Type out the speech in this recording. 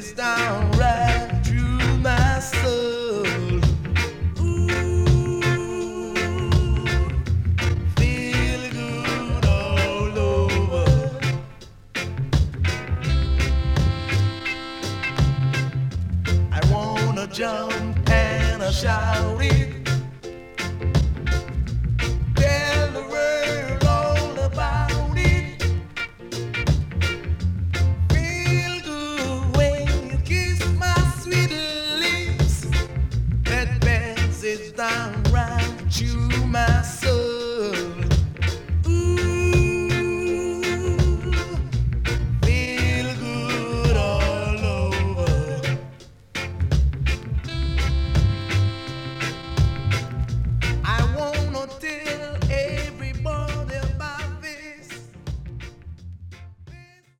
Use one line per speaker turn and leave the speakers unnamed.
message down right through my soul. Ooh, feel good all over. I wanna jump and I shout it. Tell the world all about it. Feel good when you kiss my sweet lips. That message down right to my soul.